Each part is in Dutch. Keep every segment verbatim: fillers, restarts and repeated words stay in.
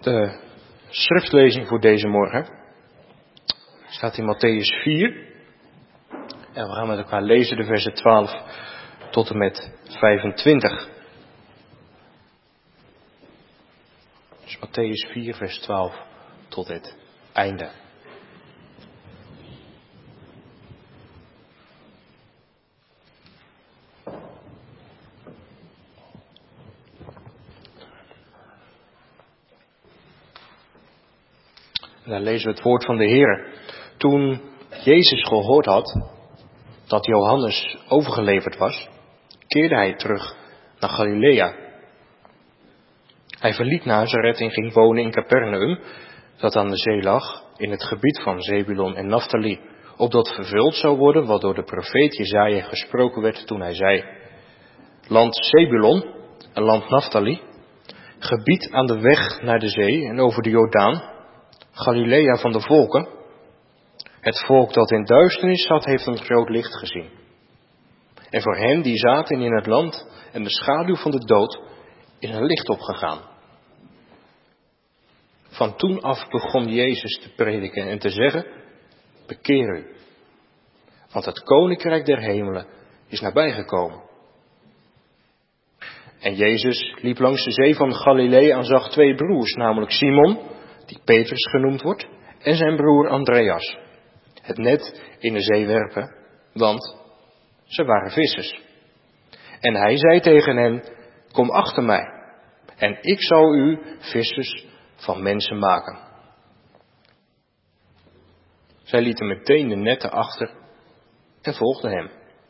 De schriftlezing voor deze morgen staat in Mattheüs vier. En we gaan met elkaar lezen de versen twaalf tot en met vijfentwintig. Dus Mattheüs vier, vers twaalf tot het einde. En dan lezen we het woord van de Heer. Toen Jezus gehoord had dat Johannes overgeleverd was, keerde hij terug naar Galilea. Hij verliet Nazareth en ging wonen in Capernaum, dat aan de zee lag, in het gebied van Zebulon en Naphtali, opdat vervuld zou worden wat door de profeet Jesaja gesproken werd toen hij zei: Land Zebulon en land Naphtali, gebied aan de weg naar de zee en over de Jordaan, Galilea van de volken. Het volk dat in duisternis zat, heeft een groot licht gezien. En voor hen die zaten in het land en de schaduw van de dood, is een licht opgegaan. Van toen af begon Jezus te prediken en te zeggen: bekeer u, want het koninkrijk der hemelen is nabijgekomen. En Jezus liep langs de zee van Galilea en zag twee broers, namelijk Simon, die Petrus genoemd wordt, en zijn broer Andreas, het net in de zee werpen, want ze waren vissers. En hij zei tegen hen: kom achter mij, en ik zal u vissers van mensen maken. Zij lieten meteen de netten achter en volgden hem.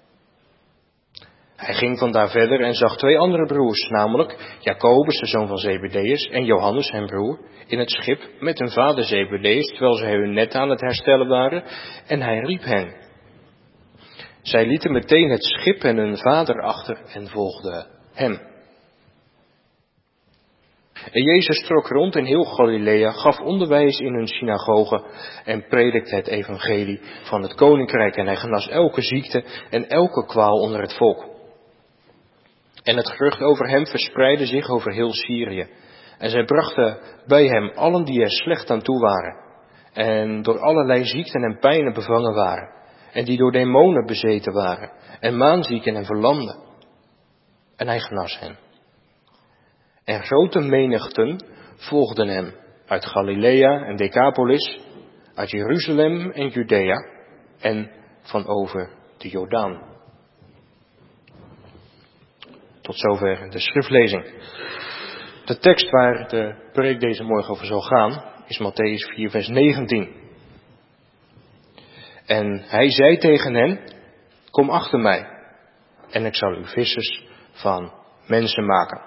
Hij ging vandaar verder en zag twee andere broers, namelijk Jacobus, de zoon van Zebedeus, en Johannes, zijn broer, in het schip met hun vader Zebedeus, terwijl zij hun net aan het herstellen waren, en hij riep hen. Zij lieten meteen het schip en hun vader achter en volgden hem. En Jezus trok rond in heel Galilea, gaf onderwijs in hun synagogen en predikte het evangelie van het koninkrijk. En hij genas elke ziekte en elke kwaal onder het volk. En het gerucht over hem verspreidde zich over heel Syrië. En zij brachten bij hem allen die er slecht aan toe waren. En door allerlei ziekten en pijnen bevangen waren. En die door demonen bezeten waren. En maanzieken en verlamden. En hij genas hen. En grote menigten volgden hem uit Galilea en Decapolis, uit Jeruzalem en Judea en van over de Jordaan. Tot zover de schriftlezing. De tekst waar de preek deze morgen over zal gaan is Mattheüs vier, vers negentien. En hij zei tegen hen: kom achter mij, en ik zal u vissers van mensen maken.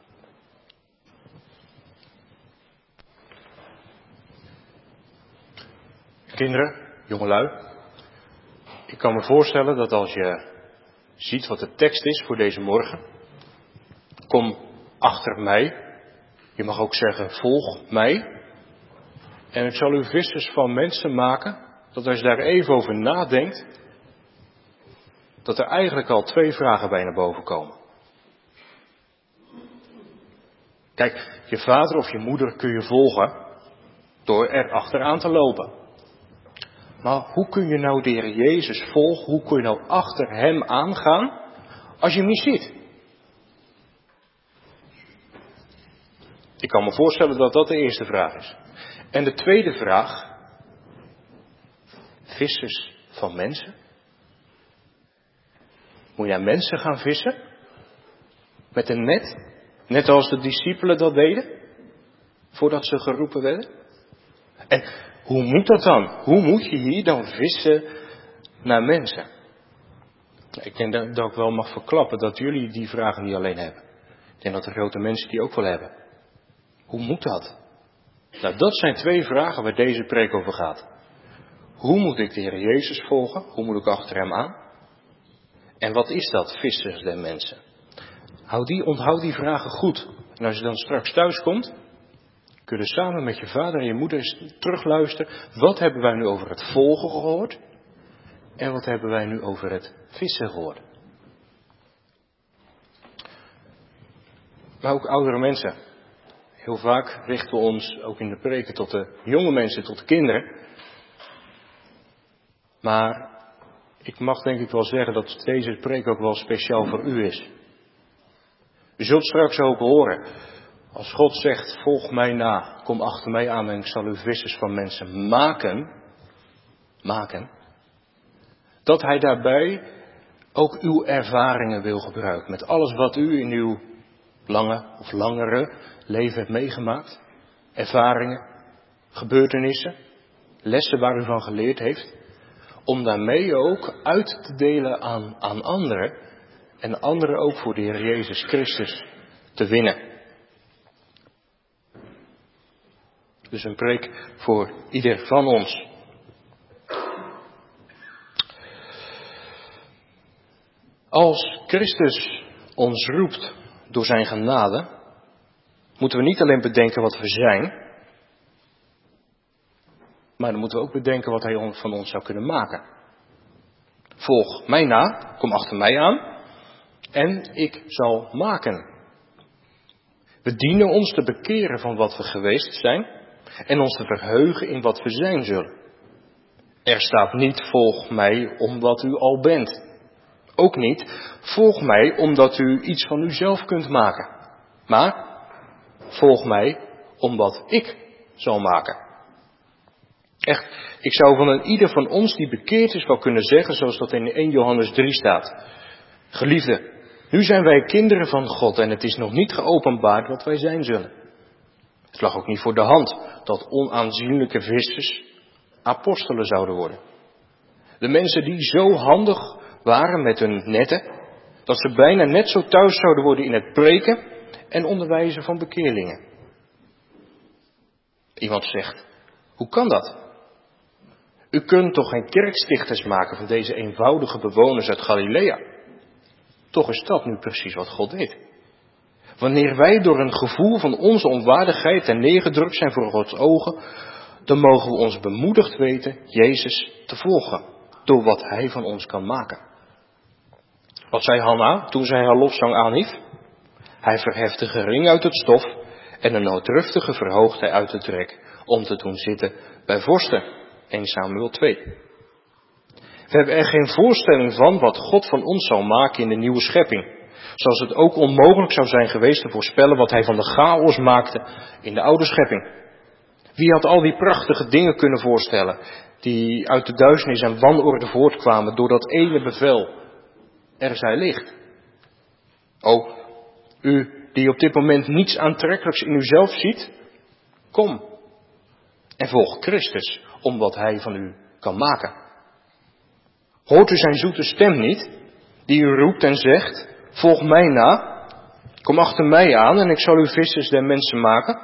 Kinderen, jongelui, ik kan me voorstellen dat als je ziet wat de tekst is voor deze morgen, kom achter mij, je mag ook zeggen volg mij, en ik zal u vissers van mensen maken, dat als je daar even over nadenkt, dat er eigenlijk al twee vragen bij naar boven komen. Kijk, je vader of je moeder kun je volgen door er achteraan te lopen. Maar hoe kun je nou de Heer Jezus volgen? Hoe kun je nou achter hem aangaan als je hem niet ziet? Ik kan me voorstellen dat dat de eerste vraag is. En de tweede vraag: vissers van mensen? Moet je naar mensen gaan vissen? Met een net? Net als de discipelen dat deden? Voordat ze geroepen werden? En hoe moet dat dan? Hoe moet je hier dan vissen naar mensen? Ik denk dat, dat ik wel mag verklappen dat jullie die vragen niet alleen hebben. Ik denk dat de grote mensen die ook wel hebben. Hoe moet dat? Nou, dat zijn twee vragen waar deze preek over gaat. Hoe moet ik de Heer Jezus volgen? Hoe moet ik achter hem aan? En wat is dat, vissers der mensen? Houd die, onthoud die vragen goed. En als je dan straks thuis komt, kun je samen met je vader en je moeder eens terugluisteren. Wat hebben wij nu over het volgen gehoord? En wat hebben wij nu over het vissen gehoord? Maar ook oudere mensen. Heel vaak richten we ons ook in de preken tot de jonge mensen, tot de kinderen. Maar ik mag denk ik wel zeggen dat deze preek ook wel speciaal voor u is. U zult straks ook horen, als God zegt, volg mij na, kom achter mij aan en ik zal u vissers van mensen maken, maken, dat hij daarbij ook uw ervaringen wil gebruiken. Met alles wat u in uw lange of langere leven hebt meegemaakt. Ervaringen, gebeurtenissen, lessen waar u van geleerd heeft. Om daarmee ook uit te delen aan, aan anderen. En anderen ook voor de Heer Jezus Christus te winnen. Dus een preek voor ieder van ons. Als Christus ons roept door zijn genade, moeten we niet alleen bedenken wat we zijn, maar dan moeten we ook bedenken wat hij van ons zou kunnen maken. Volg mij na, kom achter mij aan en ik zal maken. We dienen ons te bekeren van wat we geweest zijn en ons te verheugen in wat we zijn zullen. Er staat niet volg mij omdat u al bent. Ook niet, volg mij omdat u iets van uzelf kunt maken. Maar, volg mij omdat ik zal maken. Echt, ik zou van een ieder van ons die bekeerd is wel kunnen zeggen, zoals dat in eerste Johannes drie staat. Geliefde, nu zijn wij kinderen van God en het is nog niet geopenbaard wat wij zijn zullen. Het lag ook niet voor de hand dat onaanzienlijke vissers apostelen zouden worden. De mensen die zo handig waren met hun netten, dat ze bijna net zo thuis zouden worden in het preken en onderwijzen van bekeerlingen. Iemand zegt, hoe kan dat? U kunt toch geen kerkstichters maken van deze eenvoudige bewoners uit Galilea? Toch is dat nu precies wat God deed. Wanneer wij door een gevoel van onze onwaardigheid en neergedrukt zijn voor Gods ogen, dan mogen we ons bemoedigd weten Jezus te volgen, door wat Hij van ons kan maken. Wat zei Hanna toen zij haar lofzang aanhief? Hij verheft de gering uit het stof en de nooddruftige verhoogt hij uit het rek om te doen zitten bij vorsten. eerste Samuel twee. We hebben er geen voorstelling van wat God van ons zal maken in de nieuwe schepping. Zoals het ook onmogelijk zou zijn geweest te voorspellen wat hij van de chaos maakte in de oude schepping. Wie had al die prachtige dingen kunnen voorstellen die uit de duisternis en wanorde voortkwamen door dat ene bevel? Er zij licht. O, u die op dit moment niets aantrekkelijks in uzelf ziet, kom en volg Christus om wat hij van u kan maken. Hoort u zijn zoete stem niet, die u roept en zegt, volg mij na, kom achter mij aan en ik zal u vissers der mensen maken?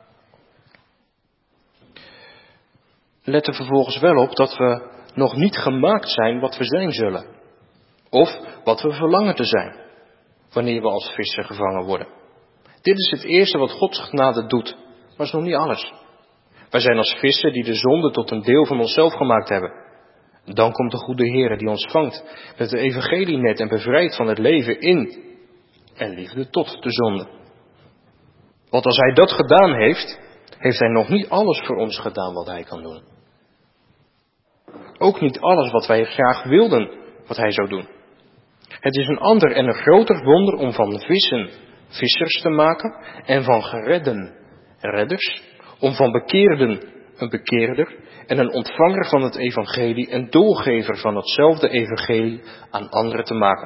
Let er vervolgens wel op dat we nog niet gemaakt zijn wat we zijn zullen. Of wat we verlangen te zijn, wanneer we als visser gevangen worden. Dit is het eerste wat Gods genade doet, maar is nog niet alles. Wij zijn als vissen die de zonde tot een deel van onszelf gemaakt hebben. Dan komt de goede Heer die ons vangt met het evangelienet en bevrijdt van het leven in en liefde tot de zonde. Want als Hij dat gedaan heeft, heeft Hij nog niet alles voor ons gedaan wat Hij kan doen. Ook niet alles wat wij graag wilden wat Hij zou doen. Het is een ander en een groter wonder om van vissen vissers te maken en van geredden redders, om van bekeerden een bekeerder en een ontvanger van het evangelie en doorgever van hetzelfde evangelie aan anderen te maken.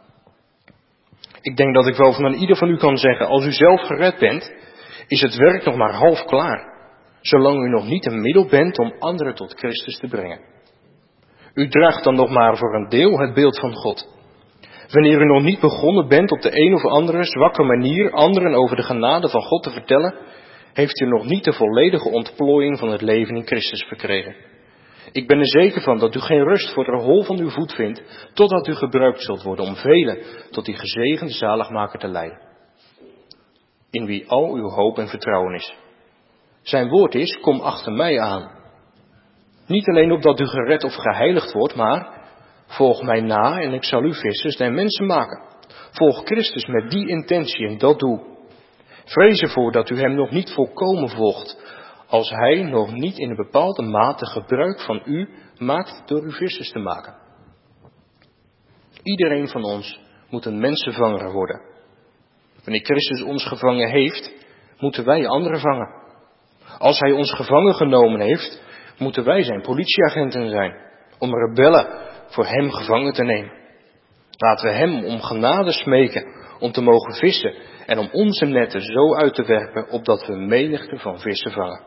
Ik denk dat ik wel van ieder van u kan zeggen, als u zelf gered bent, is het werk nog maar half klaar, zolang u nog niet een middel bent om anderen tot Christus te brengen. U draagt dan nog maar voor een deel het beeld van God. Wanneer u nog niet begonnen bent op de een of andere zwakke manier anderen over de genade van God te vertellen, heeft u nog niet de volledige ontplooiing van het leven in Christus verkregen. Ik ben er zeker van dat u geen rust voor de hol van uw voet vindt, totdat u gebruikt zult worden om velen tot die gezegende zaligmaker te leiden. In wie al uw hoop en vertrouwen is. Zijn woord is, kom achter mij aan. Niet alleen opdat u gered of geheiligd wordt, maar volg mij na en ik zal u vissers der mensen maken. Volg Christus met die intentie en dat doel. Vrees ervoor dat u hem nog niet volkomen volgt, als hij nog niet in een bepaalde mate gebruik van u maakt door u vissers te maken. Iedereen van ons moet een mensenvanger worden. Wanneer Christus ons gevangen heeft, moeten wij anderen vangen. Als hij ons gevangen genomen heeft, moeten wij zijn politieagenten zijn, om rebellen voor hem gevangen te nemen. Laten we hem om genade smeken, om te mogen vissen en om onze netten zo uit te werpen, opdat we menigte van vissen vangen.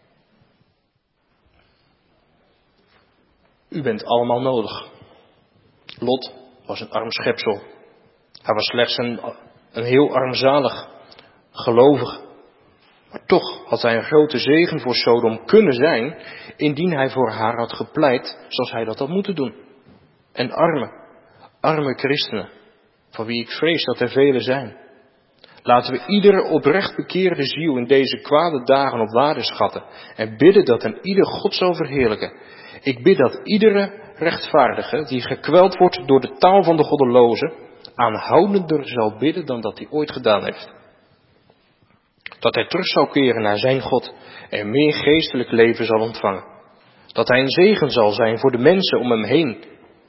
U bent allemaal nodig. Lot was een arm schepsel. Hij was slechts een, een heel armzalig gelovige. Maar toch had hij een grote zegen voor Sodom kunnen zijn, indien hij voor haar had gepleit zoals hij dat had moeten doen. En arme, arme christenen, van wie ik vrees dat er vele zijn. Laten we iedere oprecht bekeerde ziel in deze kwade dagen op waarde schatten en bidden dat een ieder God zal verheerlijken. Ik bid dat iedere rechtvaardige die gekweld wordt door de taal van de goddelozen, aanhoudender zal bidden dan dat hij ooit gedaan heeft. Dat hij terug zal keren naar zijn God en meer geestelijk leven zal ontvangen. Dat hij een zegen zal zijn voor de mensen om hem heen,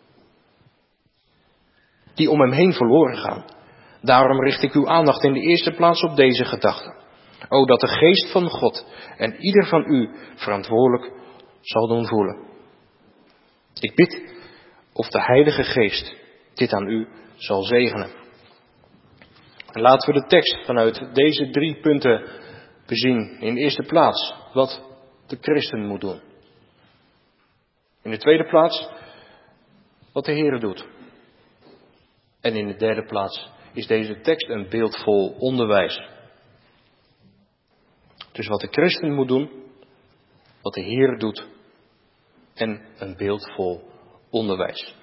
die om hem heen verloren gaan. Daarom richt ik uw aandacht in de eerste plaats op deze gedachte. O, dat de geest van God en ieder van u verantwoordelijk zal doen voelen. Ik bid of de Heilige Geest dit aan u zal zegenen. En laten we de tekst vanuit deze drie punten bezien. In de eerste plaats wat de christen moet doen. In de tweede plaats wat de Heer doet. En in de derde plaats is deze tekst een beeldvol onderwijs. Dus wat de christen moet doen, wat de Heer doet en een beeldvol onderwijs.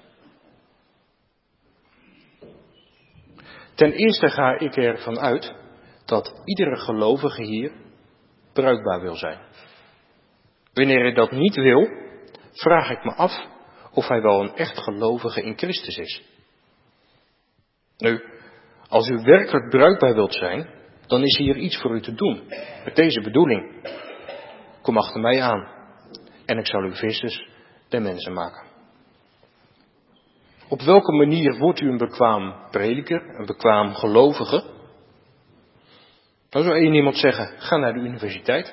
Ten eerste ga ik ervan uit dat iedere gelovige hier bruikbaar wil zijn. Wanneer hij dat niet wil, vraag ik me af of hij wel een echt gelovige in Christus is. Nu, als u werkelijk bruikbaar wilt zijn, dan is hier iets voor u te doen. Met deze bedoeling. Kom achter mij aan en ik zal u vissers der mensen maken. Op welke manier wordt u een bekwaam prediker, een bekwaam gelovige? Dan zou één iemand zeggen, ga naar de universiteit.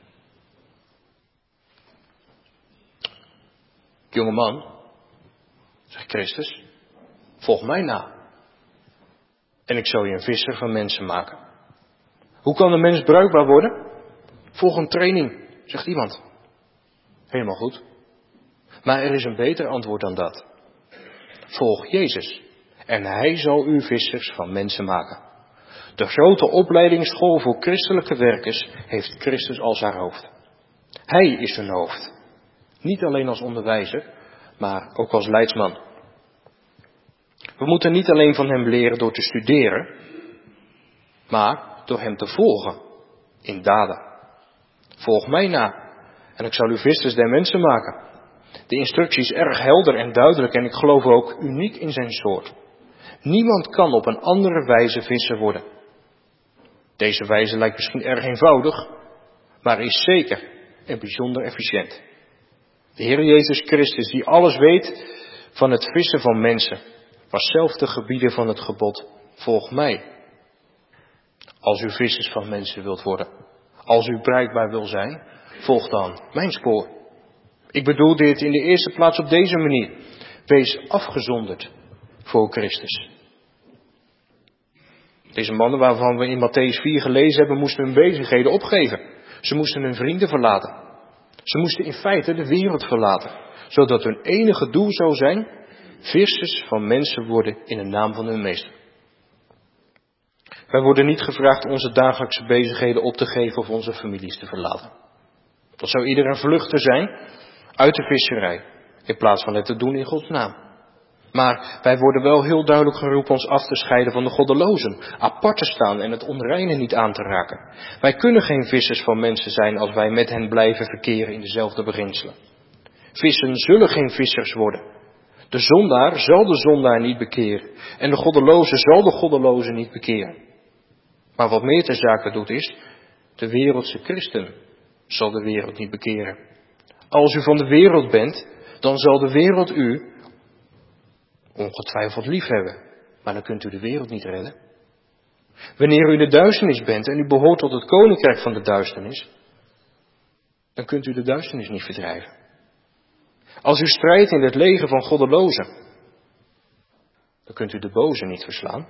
Jongeman, zegt Christus, volg mij na. En ik zal je een visser van mensen maken. Hoe kan een mens bruikbaar worden? Volg een training, zegt iemand. Helemaal goed. Maar er is een beter antwoord dan dat. Volg Jezus. En hij zal u vissers van mensen maken. De grote opleidingsschool voor christelijke werkers heeft Christus als haar hoofd. Hij is hun hoofd. Niet alleen als onderwijzer, maar ook als leidsman. We moeten niet alleen van hem leren door te studeren, maar door hem te volgen in daden. Volg mij na en ik zal u vissers der mensen maken. De instructie is erg helder en duidelijk en ik geloof ook uniek in zijn soort. Niemand kan op een andere wijze visser worden. Deze wijze lijkt misschien erg eenvoudig, maar is zeker en bijzonder efficiënt. De Heer Jezus Christus, die alles weet van het vissen van mensen, was zelf de gebieder van het gebod, volg mij. Als u vissers van mensen wilt worden, als u bruikbaar wil zijn, volg dan mijn spoor. Ik bedoel dit in de eerste plaats op deze manier. Wees afgezonderd voor Christus. Deze mannen waarvan we in Mattheüs vier gelezen hebben, moesten hun bezigheden opgeven. Ze moesten hun vrienden verlaten. Ze moesten in feite de wereld verlaten, zodat hun enige doel zou zijn, vissers van mensen worden in de naam van hun meester. Wij worden niet gevraagd onze dagelijkse bezigheden op te geven of onze families te verlaten. Dat zou ieder een vluchter zijn uit de visserij, in plaats van het te doen in Gods naam. Maar wij worden wel heel duidelijk geroepen ons af te scheiden van de goddelozen, apart te staan en het onreine niet aan te raken. Wij kunnen geen vissers van mensen zijn als wij met hen blijven verkeren in dezelfde beginselen. Vissen zullen geen vissers worden. De zondaar zal de zondaar niet bekeren en de goddeloze zal de goddeloze niet bekeren. Maar wat meer ter zake doet is, de wereldse christen zal de wereld niet bekeren. Als u van de wereld bent, dan zal de wereld u ongetwijfeld lief hebben. Maar dan kunt u de wereld niet redden. Wanneer u in de duisternis bent en u behoort tot het koninkrijk van de duisternis, dan kunt u de duisternis niet verdrijven. Als u strijdt in het leger van goddelozen, dan kunt u de boze niet verslaan.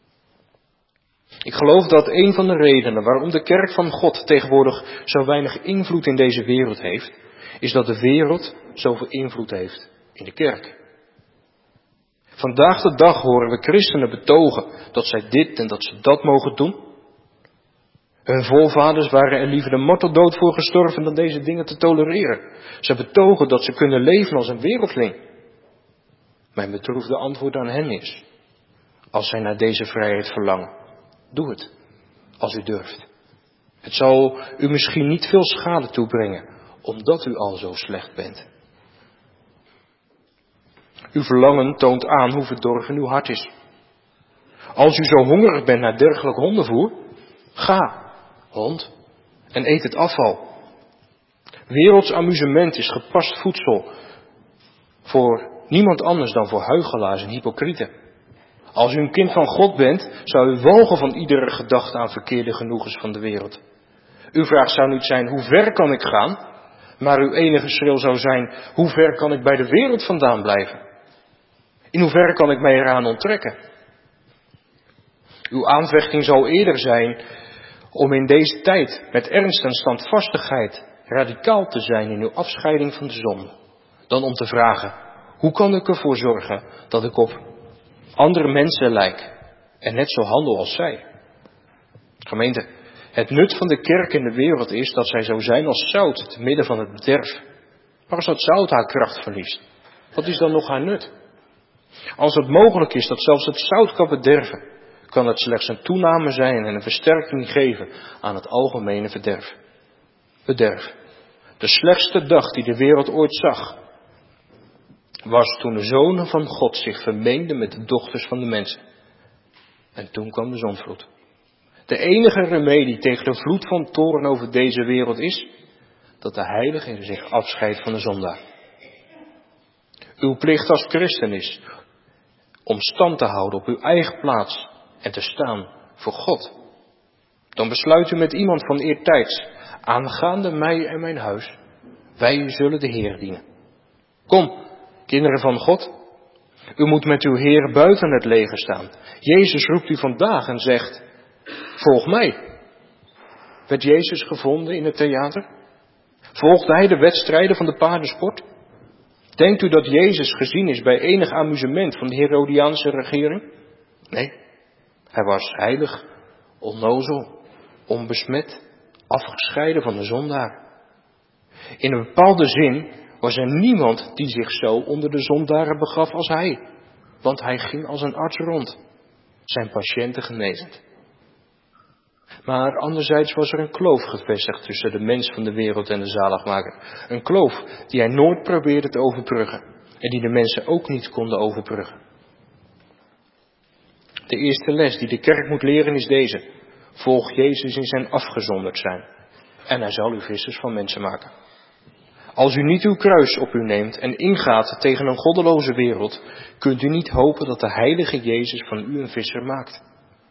Ik geloof dat een van de redenen waarom de kerk van God tegenwoordig zo weinig invloed in deze wereld heeft, is dat de wereld zoveel invloed heeft in de kerk. Vandaag de dag horen we christenen betogen dat zij dit en dat ze dat mogen doen. Hun voorvaders waren er liever de marteldood voor gestorven dan deze dingen te tolereren. Ze betogen dat ze kunnen leven als een wereldling. Mijn bedroefde antwoord aan hen is, als zij naar deze vrijheid verlangen, doe het, als u durft. Het zal u misschien niet veel schade toebrengen, omdat u al zo slecht bent. Uw verlangen toont aan hoe verdorven uw hart is. Als u zo hongerig bent naar dergelijk hondenvoer, ga, hond, en eet het afval. Werelds amusement is gepast voedsel voor niemand anders dan voor huichelaars en hypocrieten. Als u een kind van God bent, zou u walgen van iedere gedachte aan verkeerde genoegens van de wereld. Uw vraag zou niet zijn, hoe ver kan ik gaan? Maar uw enige schreeuw zou zijn, hoe ver kan ik bij de wereld vandaan blijven? In hoeverre kan ik mij eraan onttrekken? Uw aanvechting zal eerder zijn om in deze tijd met ernst en standvastigheid radicaal te zijn in uw afscheiding van de zonde, dan om te vragen, hoe kan ik ervoor zorgen dat ik op andere mensen lijk en net zo handel als zij? Gemeente, het nut van de kerk in de wereld is dat zij zo zijn als zout te midden van het bederf. Maar als dat zout haar kracht verliest, wat is dan nog haar nut? Als het mogelijk is dat zelfs het zout kan bederven, kan het slechts een toename zijn en een versterking geven aan het algemene verderf. Bederf. De slechtste dag die de wereld ooit zag, was toen de zonen van God zich vermengden met de dochters van de mensen. En toen kwam de zondvloed. De enige remedie tegen de vloed van toorn over deze wereld is dat de heilige zich afscheidt van de zondaar. Uw plicht als christen is om stand te houden op uw eigen plaats en te staan voor God. Dan besluit u met iemand van eertijds, aangaande mij en mijn huis, wij zullen de Heer dienen. Kom, kinderen van God, u moet met uw Heer buiten het leger staan. Jezus roept u vandaag en zegt, volg mij. Werd Jezus gevonden in het theater? Volgde hij de wedstrijden van de paardensport? Denkt u dat Jezus gezien is bij enig amusement van de Herodiaanse regering? Nee, hij was heilig, onnozel, onbesmet, afgescheiden van de zondaar. In een bepaalde zin was er niemand die zich zo onder de zondaren begaf als hij, want hij ging als een arts rond, zijn patiënten genezend. Maar anderzijds was er een kloof gevestigd tussen de mens van de wereld en de zaligmaker. Een kloof die hij nooit probeerde te overbruggen en die de mensen ook niet konden overbruggen. De eerste les die de kerk moet leren is deze. Volg Jezus in zijn afgezonderd zijn en hij zal u vissers van mensen maken. Als u niet uw kruis op u neemt en ingaat tegen een goddeloze wereld, kunt u niet hopen dat de heilige Jezus van u een visser maakt.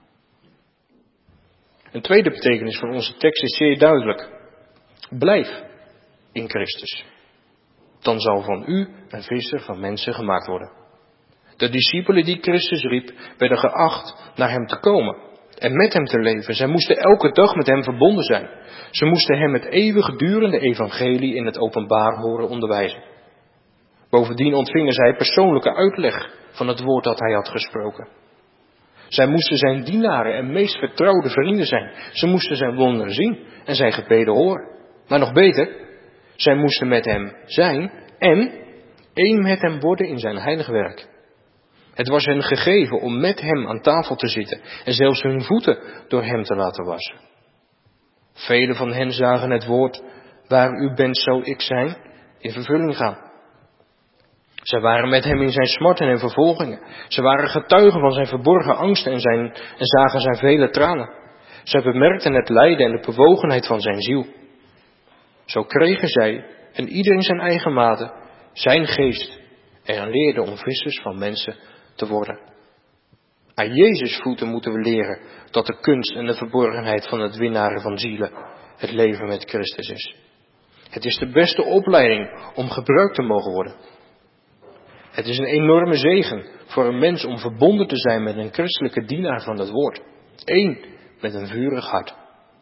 Een tweede betekenis van onze tekst is zeer duidelijk. Blijf in Christus. Dan zal van u een visser van mensen gemaakt worden. De discipelen die Christus riep, werden geacht naar hem te komen en met hem te leven. Zij moesten elke dag met hem verbonden zijn. Ze moesten hem het eeuwigdurende evangelie in het openbaar horen onderwijzen. Bovendien ontvingen zij persoonlijke uitleg van het woord dat hij had gesproken. Zij moesten zijn dienaren en meest vertrouwde vrienden zijn. Ze moesten zijn wonderen zien en zijn gebeden horen. Maar nog beter, zij moesten met hem zijn en één met hem worden in zijn heilig werk. Het was hen gegeven om met hem aan tafel te zitten en zelfs hun voeten door hem te laten wassen. Velen van hen zagen het woord, waar u bent zal ik zijn, in vervulling gaan. Zij waren met hem in zijn smarten en vervolgingen. Ze waren getuigen van zijn verborgen angsten en, zijn, en zagen zijn vele tranen. Zij bemerkten het lijden en de bewogenheid van zijn ziel. Zo kregen zij, en ieder in zijn eigen mate, zijn geest en leerden om vissers van mensen te worden. Aan Jezus voeten moeten we leren dat de kunst en de verborgenheid van het winnaren van zielen het leven met Christus is. Het is de beste opleiding om gebruikt te mogen worden. Het is een enorme zegen voor een mens om verbonden te zijn met een christelijke dienaar van het woord. Eén met een vurig hart.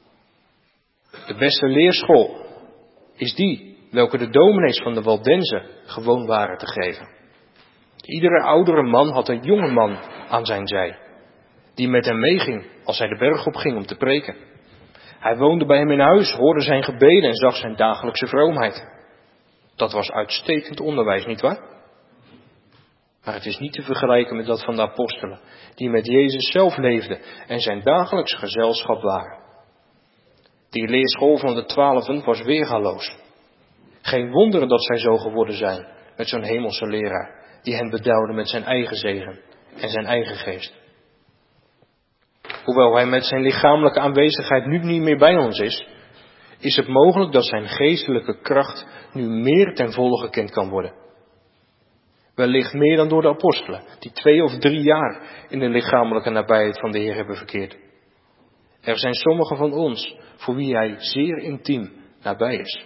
De beste leerschool is die welke de dominees van de Waldenzen gewoon waren te geven. Iedere oudere man had een jonge man aan zijn zij, die met hem meeging als hij de berg op ging om te preken. Hij woonde bij hem in huis, hoorde zijn gebeden en zag zijn dagelijkse vroomheid. Dat was uitstekend onderwijs, nietwaar? Maar het is niet te vergelijken met dat van de apostelen, die met Jezus zelf leefden en zijn dagelijks gezelschap waren. Die leerschool van de twaalfen was weergaloos. Geen wonder dat zij zo geworden zijn met zo'n hemelse leraar, die hen bedauwde met zijn eigen zegen en zijn eigen geest. Hoewel hij met zijn lichamelijke aanwezigheid nu niet meer bij ons is, is het mogelijk dat zijn geestelijke kracht nu meer ten volle gekend kan worden. Wellicht meer dan door de apostelen, die twee of drie jaar in de lichamelijke nabijheid van de Heer hebben verkeerd. Er zijn sommigen van ons voor wie hij zeer intiem nabij is.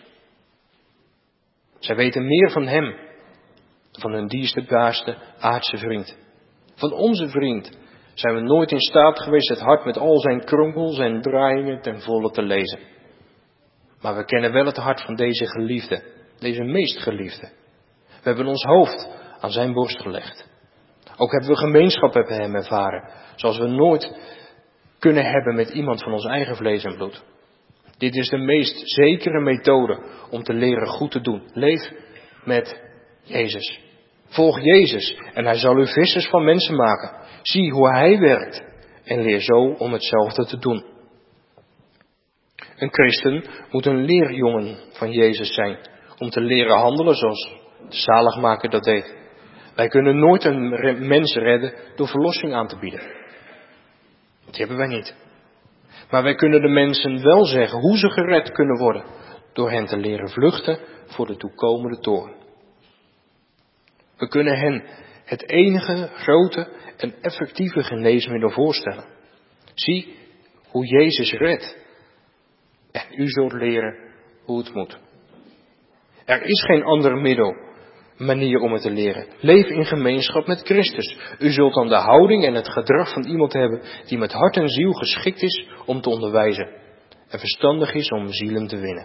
Zij weten meer van hem, van hun dierbaarste aardse vriend. Van onze vriend zijn we nooit in staat geweest het hart met al zijn kronkels en draaiingen ten volle te lezen. Maar we kennen wel het hart van deze geliefde, deze meest geliefde. We hebben ons hoofd aan zijn borst gelegd. Ook hebben we gemeenschap met hem ervaren, zoals we nooit kunnen hebben met iemand van ons eigen vlees en bloed. Dit is de meest zekere methode om te leren goed te doen. Leef met Jezus. Volg Jezus en hij zal u vissers van mensen maken. Zie hoe hij werkt en leer zo om hetzelfde te doen. Een christen moet een leerjongen van Jezus zijn om te leren handelen zoals de zaligmaker dat deed. Wij kunnen nooit een mens redden door verlossing aan te bieden. Dat hebben wij niet. Maar wij kunnen de mensen wel zeggen hoe ze gered kunnen worden door hen te leren vluchten voor de toekomende toorn. We kunnen hen het enige grote en effectieve geneesmiddel voorstellen. Zie hoe Jezus redt. En u zult leren hoe het moet. Er is geen ander middel, manier om het te leren. Leef in gemeenschap met Christus. U zult dan de houding en het gedrag van iemand hebben die met hart en ziel geschikt is om te onderwijzen. En verstandig is om zielen te winnen.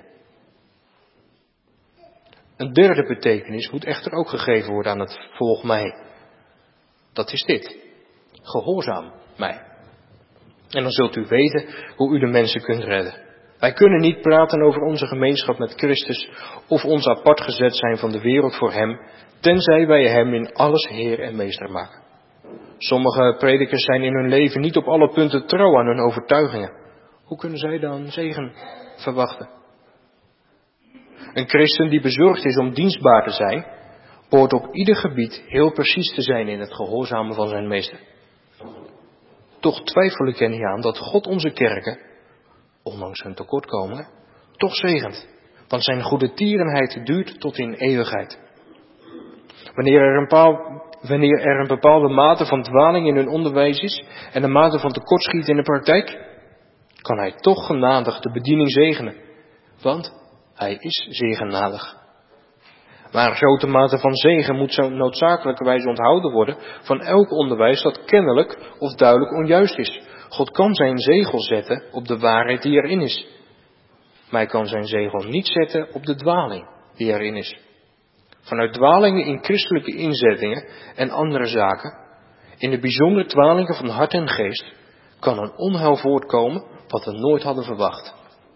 Een derde betekenis moet echter ook gegeven worden aan het volg mij. Dat is dit. Gehoorzaam mij. En dan zult u weten hoe u de mensen kunt redden. Wij kunnen niet praten over onze gemeenschap met Christus of ons apart gezet zijn van de wereld voor hem, tenzij wij hem in alles Heer en Meester maken. Sommige predikers zijn in hun leven niet op alle punten trouw aan hun overtuigingen. Hoe kunnen zij dan zegen verwachten? Een christen die bezorgd is om dienstbaar te zijn, behoort op ieder gebied heel precies te zijn in het gehoorzamen van zijn meester. Toch twijfel ik er niet aan dat God onze kerken, ondanks hun tekortkomingen, toch zegent. Want zijn goede tierenheid duurt tot in eeuwigheid. Wanneer er, een bepaal, wanneer er een bepaalde mate van dwaling in hun onderwijs is en een mate van tekortschieten in de praktijk, kan hij toch genadig de bediening zegenen. Want hij is zeer genadig. Maar een grote mate van zegen moet zo noodzakelijkerwijs onthouden worden van elk onderwijs dat kennelijk of duidelijk onjuist is. God kan zijn zegel zetten op de waarheid die erin is. Maar hij kan zijn zegel niet zetten op de dwaling die erin is. Vanuit dwalingen in christelijke inzettingen en andere zaken, in de bijzondere dwalingen van hart en geest, kan een onheil voortkomen wat we nooit hadden verwacht.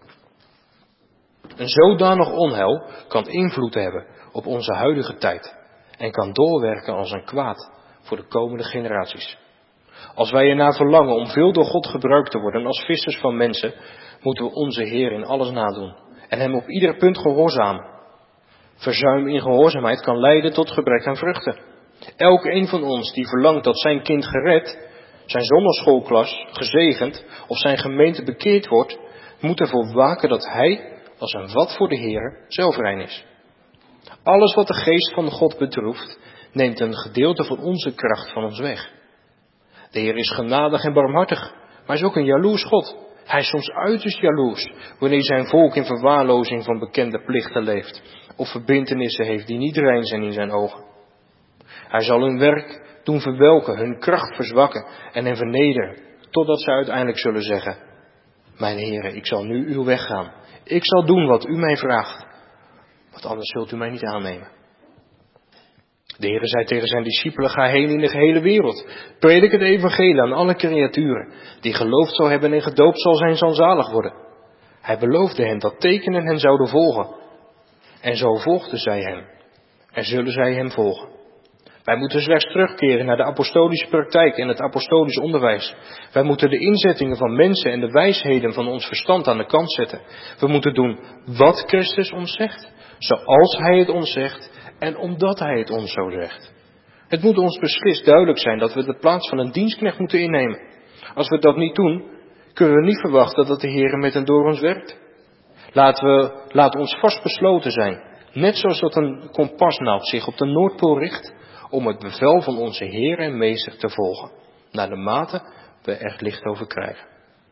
Een zodanig onheil kan invloed hebben op onze huidige tijd en kan doorwerken als een kwaad voor de komende generaties. Als wij ernaar verlangen om veel door God gebruikt te worden als vissers van mensen, moeten we onze Heer in alles nadoen en hem op ieder punt gehoorzamen. Verzuim in gehoorzaamheid kan leiden tot gebrek aan vruchten. Elk een van ons die verlangt dat zijn kind gered, zijn zondagschoolklas gezegend of zijn gemeente bekeerd wordt, moet ervoor waken dat hij, als een vat voor de Heer, zelf rein is. Alles wat de geest van God bedroeft, neemt een gedeelte van onze kracht van ons weg. De Heer is genadig en barmhartig, maar is ook een jaloers God. Hij is soms uiterst jaloers wanneer zijn volk in verwaarlozing van bekende plichten leeft of verbintenissen heeft die niet rein zijn in zijn ogen. Hij zal hun werk doen verwelken, hun kracht verzwakken en hen vernederen, totdat ze uiteindelijk zullen zeggen: mijn Heere, ik zal nu uw weg gaan. Ik zal doen wat u mij vraagt, want anders zult u mij niet aannemen. De Heere zei tegen zijn discipelen: ga heen in de gehele wereld. Predik het evangelie aan alle creaturen. Die geloofd zal hebben en gedoopt zal zijn, zal zalig worden. Hij beloofde hen dat tekenen hen zouden volgen. En zo volgden zij hem. En zullen zij hem volgen. Wij moeten slechts terugkeren naar de apostolische praktijk en het apostolisch onderwijs. Wij moeten de inzettingen van mensen en de wijsheden van ons verstand aan de kant zetten. We moeten doen wat Christus ons zegt, zoals hij het ons zegt en omdat hij het ons zo zegt. Het moet ons beslist duidelijk zijn dat we de plaats van een dienstknecht moeten innemen. Als we dat niet doen, kunnen we niet verwachten dat de Heer met en door ons werkt. Laten we, laat ons vastbesloten zijn, net zoals dat een kompasnaald zich op de Noordpool richt, om het bevel van onze Heer en Meester te volgen, naar de mate we er licht over krijgen.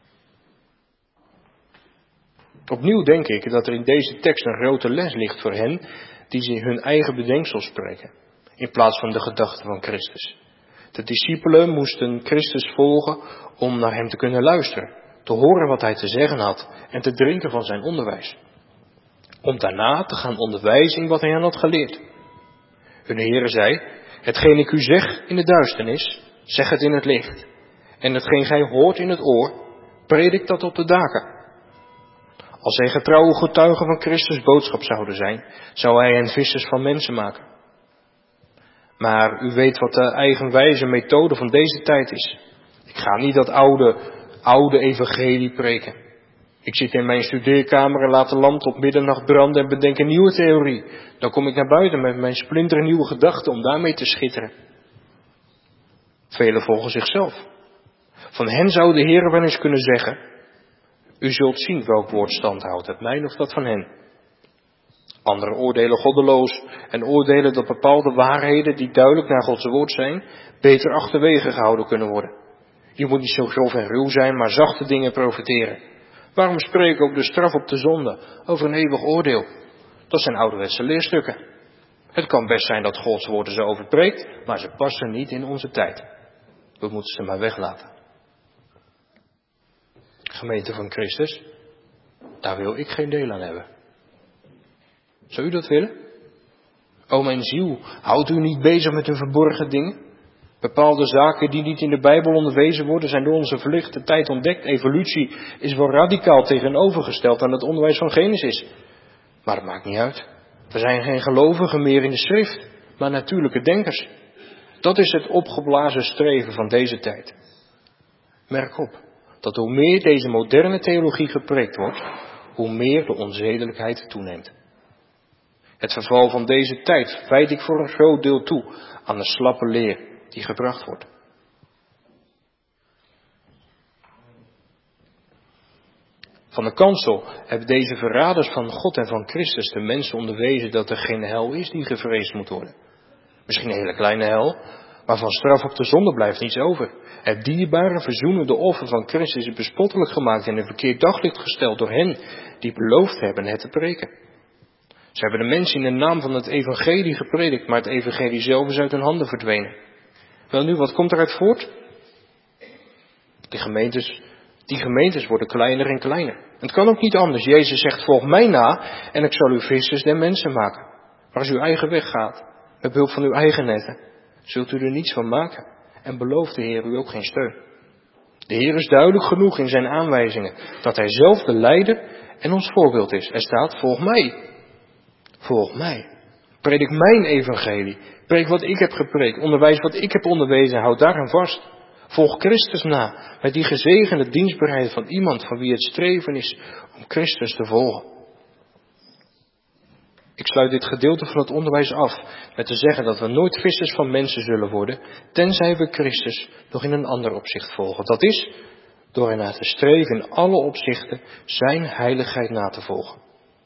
Opnieuw denk ik dat er in deze tekst een grote les ligt voor hen die ze hun eigen bedenksel spreken, in plaats van de gedachten van Christus. De discipelen moesten Christus volgen om naar hem te kunnen luisteren, te horen wat hij te zeggen had en te drinken van zijn onderwijs. Om daarna te gaan onderwijzen in wat hij hen had geleerd. Hun Heere zei: hetgeen ik u zeg in de duisternis, zeg het in het licht. En hetgeen gij hoort in het oor, predik dat op de daken. Als zij getrouwe getuigen van Christus boodschap zouden zijn, zou hij hen vissers van mensen maken. Maar u weet wat de eigenwijze methode van deze tijd is. Ik ga niet dat oude, oude evangelie preken. Ik zit in mijn studeerkamer en laat de lamp op middernacht branden en bedenk een nieuwe theorie. Dan kom ik naar buiten met mijn splinternieuwe gedachten om daarmee te schitteren. Velen volgen zichzelf. Van hen zou de Heer wel eens kunnen zeggen: u zult zien welk woord stand houdt, het mijn of dat van hen. Anderen oordelen goddeloos en oordelen dat bepaalde waarheden die duidelijk naar Gods woord zijn, beter achterwege gehouden kunnen worden. Je moet niet zo grof en ruw zijn, maar zachte dingen profiteren. Waarom spreken ook de straf op de zonde over een eeuwig oordeel? Dat zijn ouderwetse leerstukken. Het kan best zijn dat Gods woorden ze overpreekt, maar ze passen niet in onze tijd. We moeten ze maar weglaten. Gemeente van Christus, daar wil ik geen deel aan hebben. Zou u dat willen? O mijn ziel, houdt u niet bezig met uw verborgen dingen? Bepaalde zaken die niet in de Bijbel onderwezen worden, zijn door onze verlichte tijd ontdekt. Evolutie is wel radicaal tegenovergesteld aan het onderwijs van Genesis. Maar het maakt niet uit. We zijn geen gelovigen meer in de schrift, maar natuurlijke denkers. Dat is het opgeblazen streven van deze tijd. Merk op dat hoe meer deze moderne theologie gepreekt wordt, hoe meer de onzedelijkheid toeneemt. Het verval van deze tijd wijt ik voor een groot deel toe aan de slappe leer die gebracht wordt. Van de kansel hebben deze verraders van God en van Christus de mensen onderwezen dat er geen hel is die gevreesd moet worden. Misschien een hele kleine hel, maar van straf op de zonde blijft niets over. Het dierbare verzoenende offer van Christus is bespottelijk gemaakt en in verkeerd daglicht gesteld door hen die beloofd hebben het te preken. Ze hebben de mensen in de naam van het evangelie gepredikt, maar het evangelie zelf is uit hun handen verdwenen. Wel nu, wat komt eruit voort? Die gemeentes, die gemeentes worden kleiner en kleiner. Het kan ook niet anders. Jezus zegt: volg mij na en ik zal u vissers der mensen maken. Maar als u eigen weg gaat, met behulp van uw eigen netten, zult u er niets van maken en belooft de Heer u ook geen steun. De Heer is duidelijk genoeg in zijn aanwijzingen dat hij zelf de leider en ons voorbeeld is. Er staat: volg mij. Volg mij. Predik mijn evangelie. Preek wat ik heb gepreekt. Onderwijs wat ik heb onderwezen. Houd daaraan vast. Volg Christus na. Met die gezegende dienstbaarheid van iemand van wie het streven is om Christus te volgen. Ik sluit dit gedeelte van het onderwijs af met te zeggen dat we nooit vissers van mensen zullen worden, tenzij we Christus nog in een ander opzicht volgen. Dat is, door ernaar te streven in alle opzichten zijn heiligheid na te volgen.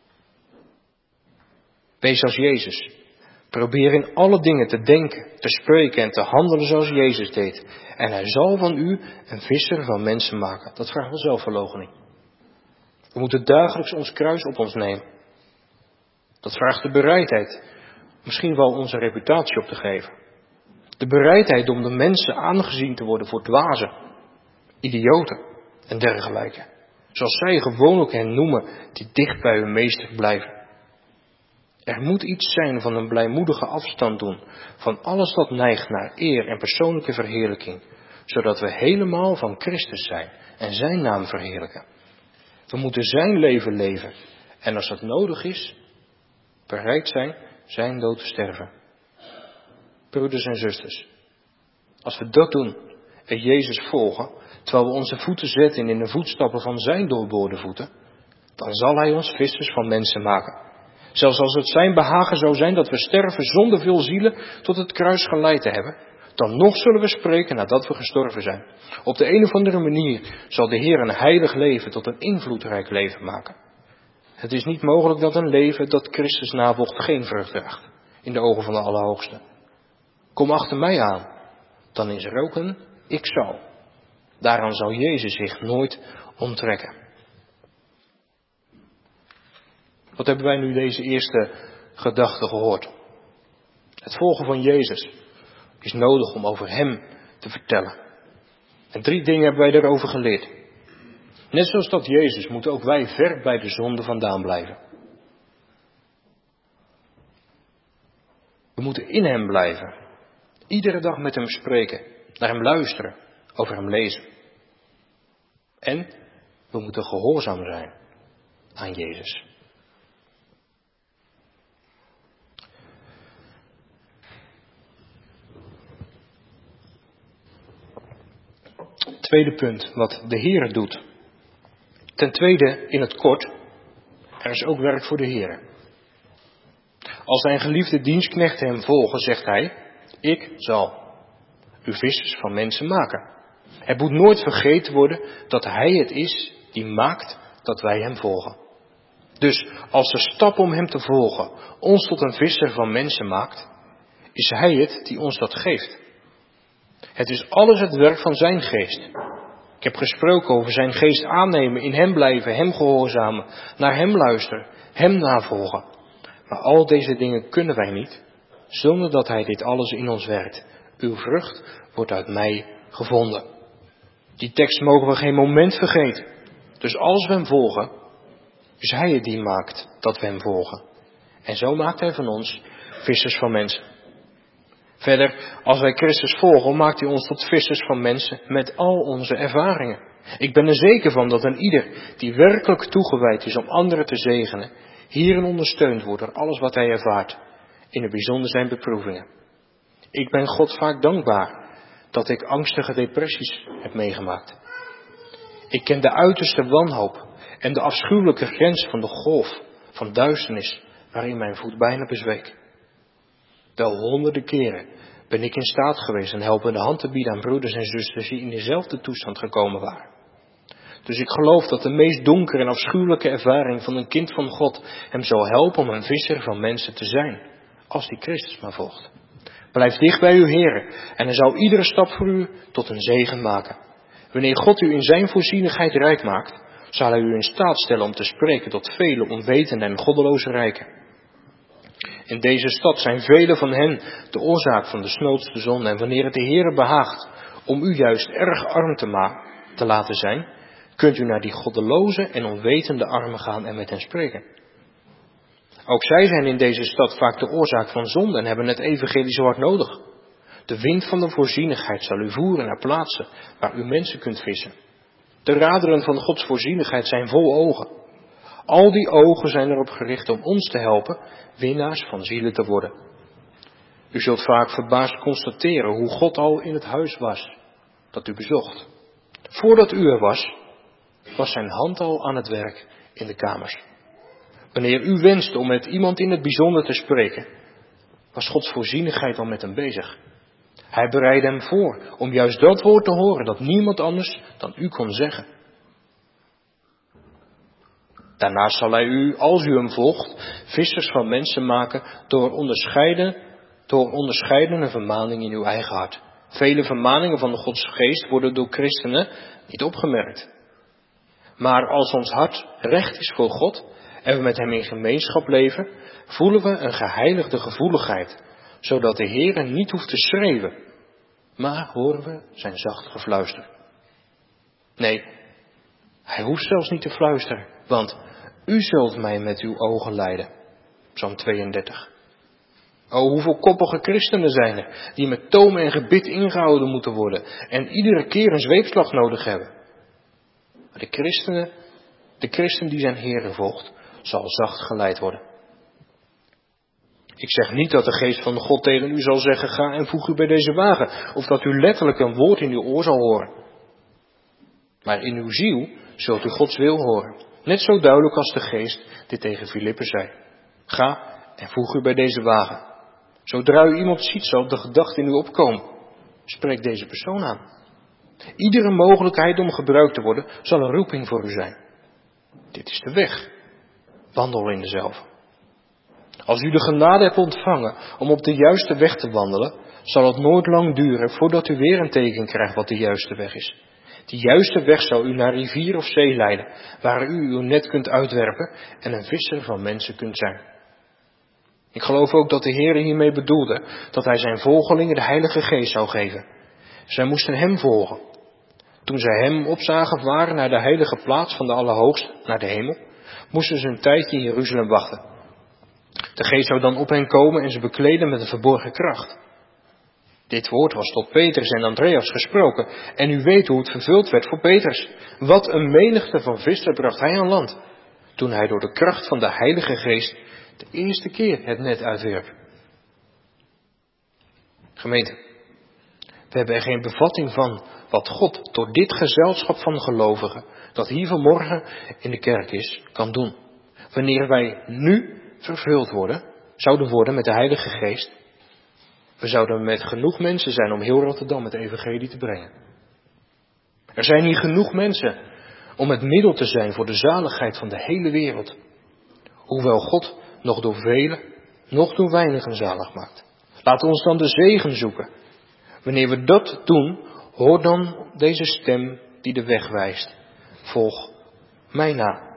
Wees als Jezus. Probeer in alle dingen te denken, te spreken en te handelen zoals Jezus deed. En hij zal van u een visser van mensen maken. Dat vraagt wel zelfverloochening. We moeten dagelijks ons kruis op ons nemen. Dat vraagt de bereidheid, misschien wel onze reputatie op te geven. De bereidheid om de mensen aangezien te worden voor dwazen, idioten en dergelijke. Zoals zij gewoonlijk hen noemen, die dicht bij hun meester blijven. Er moet iets zijn van een blijmoedige afstand doen van alles dat neigt naar eer en persoonlijke verheerlijking, zodat we helemaal van Christus zijn en zijn naam verheerlijken. We moeten zijn leven leven en als dat nodig is, bereid zijn zijn dood te sterven. Broeders en zusters, als we dat doen en Jezus volgen, terwijl we onze voeten zetten in de voetstappen van zijn doorboorde voeten, dan zal hij ons vissers van mensen maken. Zelfs als het zijn behagen zou zijn dat we sterven zonder veel zielen tot het kruis geleid te hebben, dan nog zullen we spreken nadat we gestorven zijn. Op de een of andere manier zal de Heer een heilig leven tot een invloedrijk leven maken. Het is niet mogelijk dat een leven dat Christus navolgt geen vrucht draagt, in de ogen van de Allerhoogste. Kom achter mij aan, dan is er ook een ik zal. Daaraan zal Jezus zich nooit onttrekken. Wat hebben wij nu deze eerste gedachte gehoord? Het volgen van Jezus is nodig om over hem te vertellen. En drie dingen hebben wij daarover geleerd. Net zoals dat Jezus, moeten ook wij ver bij de zonde vandaan blijven. We moeten in hem blijven. Iedere dag met hem spreken, naar hem luisteren, over hem lezen. En we moeten gehoorzaam zijn aan Jezus. Tweede punt, wat de Heer doet. Ten tweede, in het kort, er is ook werk voor de Heer. Als zijn geliefde dienstknechten hem volgen, zegt hij, ik zal u vissers van mensen maken. Het moet nooit vergeten worden dat hij het is die maakt dat wij hem volgen. Dus als de stap om hem te volgen ons tot een visser van mensen maakt, is hij het die ons dat geeft. Het is alles het werk van zijn geest. Ik heb gesproken over zijn geest aannemen, in hem blijven, hem gehoorzamen, naar hem luisteren, hem navolgen. Maar al deze dingen kunnen wij niet, zonder dat hij dit alles in ons werkt. Uw vrucht wordt uit mij gevonden. Die tekst mogen we geen moment vergeten. Dus als we hem volgen, is hij het die maakt dat we hem volgen. En zo maakt hij van ons vissers van mensen. Verder, als wij Christus volgen, maakt hij ons tot vissers van mensen met al onze ervaringen. Ik ben er zeker van dat een ieder die werkelijk toegewijd is om anderen te zegenen, hierin ondersteund wordt door alles wat hij ervaart, in het bijzonder zijn beproevingen. Ik ben God vaak dankbaar dat ik angstige depressies heb meegemaakt. Ik ken de uiterste wanhoop en de afschuwelijke grens van de golf van duisternis waarin mijn voet bijna bezweek. Wel honderden keren ben ik in staat geweest een helpende hand te bieden aan broeders en zusters die in dezelfde toestand gekomen waren. Dus ik geloof dat de meest donkere en afschuwelijke ervaring van een kind van God hem zal helpen om een visser van mensen te zijn, als die Christus maar volgt. Blijf dicht bij uw Heer en hij zal iedere stap voor u tot een zegen maken. Wanneer God u in zijn voorzienigheid rijk maakt, zal hij u in staat stellen om te spreken tot vele onwetende en goddeloze rijken. In deze stad zijn velen van hen de oorzaak van de snoodste zonde. En wanneer het de Heere behaagt om u juist erg arm te, ma- te laten zijn, kunt u naar die goddeloze en onwetende armen gaan en met hen spreken. Ook zij zijn in deze stad vaak de oorzaak van zonde en hebben het evangelie zo hard nodig. De wind van de voorzienigheid zal u voeren naar plaatsen waar u mensen kunt vissen. De raderen van Gods voorzienigheid zijn vol ogen. Al die ogen zijn erop gericht om ons te helpen winnaars van zielen te worden. U zult vaak verbaasd constateren hoe God al in het huis was dat u bezocht. Voordat u er was, was zijn hand al aan het werk in de kamers. Wanneer u wenste om met iemand in het bijzonder te spreken, was Gods voorzienigheid al met hem bezig. Hij bereidde hem voor om juist dat woord te horen dat niemand anders dan u kon zeggen. Daarnaast zal hij u, als u hem volgt, vissers van mensen maken door onderscheiden, door onderscheidende vermaningen in uw eigen hart. Vele vermaningen van de Gods geest worden door christenen niet opgemerkt. Maar als ons hart recht is voor God en we met hem in gemeenschap leven, voelen we een geheiligde gevoeligheid, zodat de Heer niet hoeft te schreeuwen, maar horen we zijn zacht gefluister. Nee, hij hoeft zelfs niet te fluisteren, want u zult mij met uw ogen leiden. Psalm tweeëndertig. O, hoeveel koppige christenen zijn er, die met toom en gebit ingehouden moeten worden en iedere keer een zweepslag nodig hebben. Maar de christenen, de christen die zijn Heere volgt, zal zacht geleid worden. Ik zeg niet dat de geest van God tegen u zal zeggen, ga en voeg u bij deze wagen, of dat u letterlijk een woord in uw oor zal horen. Maar in uw ziel zult u Gods wil horen, net zo duidelijk als de geest dit tegen Filippen zei. Ga en voeg u bij deze wagen. Zodra u iemand ziet, zal de gedachte in u opkomen. Spreek deze persoon aan. Iedere mogelijkheid om gebruikt te worden, zal een roeping voor u zijn. Dit is de weg. Wandel in dezelfde. Als u de genade hebt ontvangen om op de juiste weg te wandelen, zal het nooit lang duren voordat u weer een teken krijgt wat de juiste weg is. Die juiste weg zal u naar rivier of zee leiden, waar u uw net kunt uitwerpen en een visser van mensen kunt zijn. Ik geloof ook dat de Heer hiermee bedoelde dat hij zijn volgelingen de Heilige Geest zou geven. Zij moesten hem volgen. Toen zij hem opzagen waren naar de heilige plaats van de Allerhoogste, naar de hemel, moesten ze een tijdje in Jeruzalem wachten. De Geest zou dan op hen komen en ze bekleden met een verborgen kracht. Dit woord was tot Petrus en Andreas gesproken en u weet hoe het vervuld werd voor Petrus. Wat een menigte van vissen bracht hij aan land, toen hij door de kracht van de Heilige Geest de eerste keer het net uitwierp. Gemeente, we hebben er geen bevatting van wat God door dit gezelschap van gelovigen, dat hier vanmorgen in de kerk is, kan doen. Wanneer wij nu vervuld worden, zouden worden met de Heilige Geest, we zouden met genoeg mensen zijn om heel Rotterdam het evangelie te brengen. Er zijn hier genoeg mensen om het middel te zijn voor de zaligheid van de hele wereld. Hoewel God nog door velen, nog door weinigen zalig maakt. Laat ons dan de zegen zoeken. Wanneer we dat doen, hoor dan deze stem die de weg wijst. Volg mij na.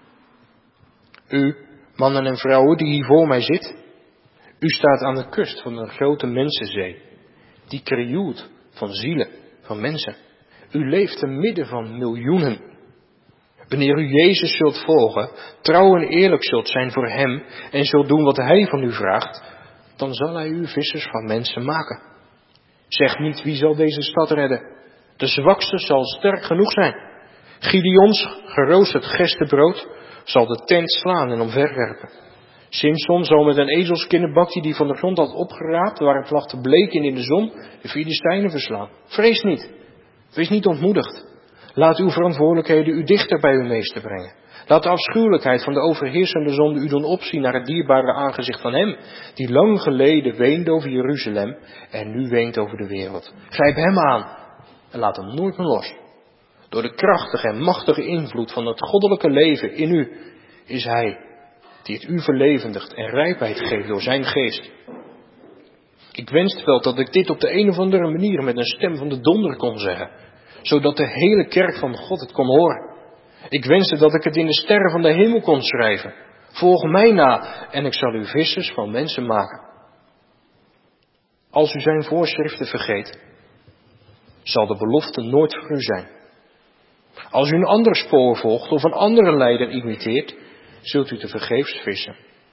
U, mannen en vrouwen die hier voor mij zit, u staat aan de kust van een grote mensenzee, die krioelt van zielen, van mensen. U leeft te midden van miljoenen. Wanneer u Jezus zult volgen, trouw en eerlijk zult zijn voor hem en zult doen wat hij van u vraagt, dan zal hij u vissers van mensen maken. Zeg niet, wie zal deze stad redden? De zwakste zal sterk genoeg zijn. Gideons geroosterd gerstebrood zal de tent slaan en omverwerpen. Simson zal met een ezelskinnenbak die van de grond had opgeraapt, waar het lag te bleken in de zon, de Filistijnen verslaan. Vrees niet. Wees niet ontmoedigd. Laat uw verantwoordelijkheden u dichter bij uw meester brengen. Laat de afschuwelijkheid van de overheersende zonde u doen opzien naar het dierbare aangezicht van hem, die lang geleden weende over Jeruzalem en nu weent over de wereld. Grijp hem aan en laat hem nooit meer los. Door de krachtige en machtige invloed van het goddelijke leven in u is hij die het u verlevendigt en rijpheid geeft door zijn geest. Ik wenste wel dat ik dit op de een of andere manier met een stem van de donder kon zeggen, zodat de hele kerk van God het kon horen. Ik wenste dat ik het in de sterren van de hemel kon schrijven. Volg mij na en ik zal u vissers van mensen maken. Als u zijn voorschriften vergeet, zal de belofte nooit voor u zijn. Als u een ander spoor volgt of een andere leider imiteert, zult u te vergeefs vissen.